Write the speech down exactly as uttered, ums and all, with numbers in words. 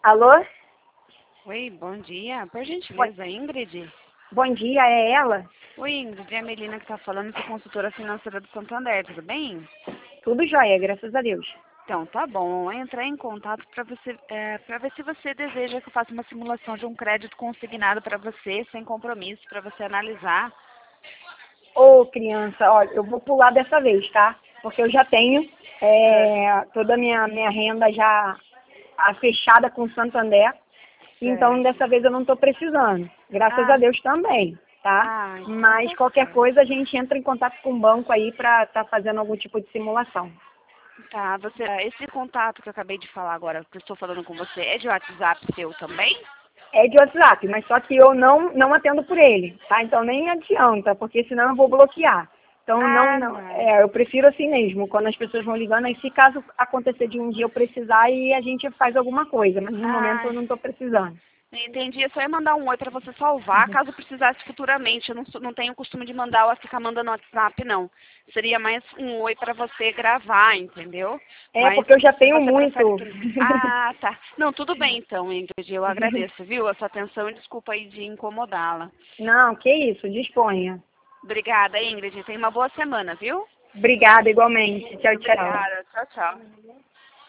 Alô? Oi, bom dia. Por Oi. gentileza, Ingrid? Bom dia, é ela? Oi, Ingrid, é a Melina que está falando, sou consultora financeira do Santander, tudo bem? Tudo jóia, graças a Deus. Então, tá bom. Eu entrar em contato para você, é, para ver se você deseja que eu faça uma simulação de um crédito consignado para você, sem compromisso, para você analisar. Ô, criança, olha, eu vou pular dessa vez, tá? Porque eu já tenho Ah, é, toda a minha, minha renda já a fechada com o Santander. Então, certo. dessa vez eu não estou precisando. Graças a Ah, Deus também, tá? ah, então Mas tá qualquer certo. coisa a gente entra em contato com o banco aí para estar fazendo algum tipo de simulação. Tá, você, esse contato que eu acabei de falar agora, que eu estou falando com você, é de WhatsApp seu também? É de WhatsApp, mas só que eu não, não atendo por ele, tá? Então nem adianta, porque senão eu vou bloquear. Então não, Ah, não, não. é, eu prefiro assim mesmo, quando as pessoas vão ligando, aí se caso acontecer de um dia eu precisar, aí a gente faz alguma coisa, mas no momento Ah, eu não estou precisando. entendi, eu só ia mandar um oi para você salvar, caso precisasse futuramente. Eu não, sou- não tenho o costume de mandar ou ficar mandando WhatsApp, não. Seria mais um oi para você gravar, entendeu? É, Mas porque eu já se tenho você prefere muito. que... Ah, tá. Não, tudo bem então, Ingrid, eu agradeço, viu? A sua atenção e desculpa aí de incomodá-la. Não, que isso, disponha. Obrigada, Ingrid. Tenha uma boa semana, viu? Obrigada, igualmente. Tchau, tchau. Obrigada. Tchau, tchau.